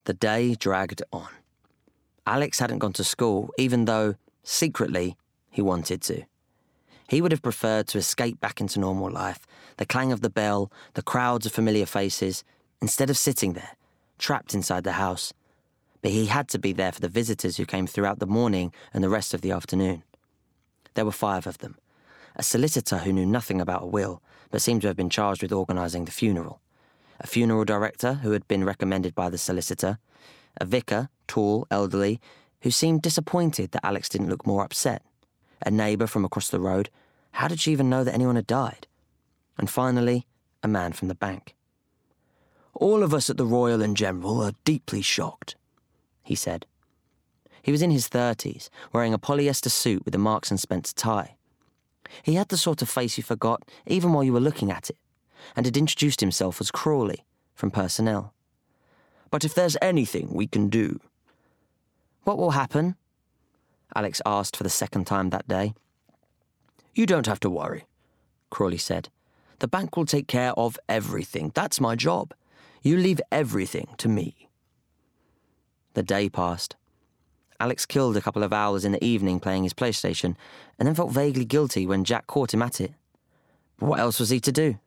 The day dragged on. Alex hadn't gone to school, even though, secretly, he wanted to. He would have preferred to escape back into normal life, the clang of the bell, the crowds of familiar faces, instead of sitting there, trapped inside the house. But he had to be there for the visitors who came throughout the morning and the rest of the afternoon. There were 5 of them. A solicitor who knew nothing about a will, but seemed to have been charged with organising the funeral. A funeral director who had been recommended by the solicitor. A vicar, tall, elderly, who seemed disappointed that Alex didn't look more upset. A neighbour from across the road. How did she even know that anyone had died? And finally, a man from the bank. "All of us at the Royal and General are deeply shocked," he said. He was in his 30s, wearing a polyester suit with a Marks and Spencer tie. He had the sort of face you forgot even while you were looking at it, and had introduced himself as Crawley, from personnel. "But if there's anything we can do..." "What will happen?" Alex asked for the second time that day. "You don't have to worry," Crawley said. "The bank will take care of everything. That's my job. You leave everything to me." The day passed. Alex killed a couple of hours in the evening playing his PlayStation, and then felt vaguely guilty when Jack caught him at it. But what else was he to do?